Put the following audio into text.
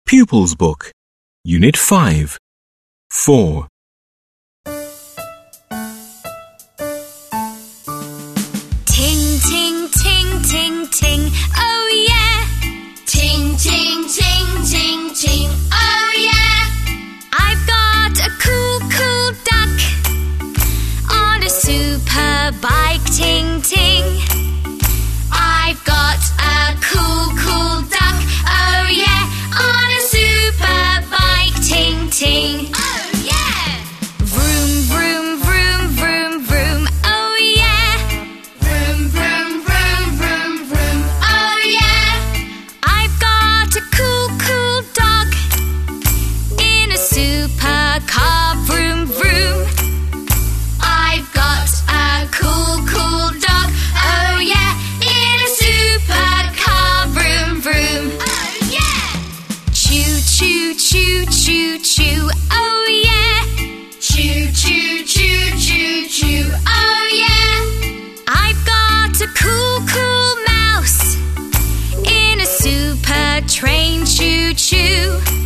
Pupils Book, Unit 5, 4. Ting, ting, ting, ting, ting, oh yeah. Ting, ting, ting, ting, ting, oh yeah. I've got a cool, cool duck on a super bike, ting, ting. I've got a cool, cool duck, oh yeah, on a super bike, ting, ting. Oh yeah! Vroom, vroom, vroom, vroom, vroom, oh yeah. Vroom, vroom, vroom, vroom, vroom, oh yeah. I've got a cool, cool dog in a super car, vroom, vroom. I've got a cool, cool dog, oh yeah, in a super car, vroom, vroom. Oh yeah! Choo, choo, choo, choo, choo, oh yeah. Choo, choo, choo, choo, choo, oh yeah. I've got a cool, cool mouse in a super train, choo-choo.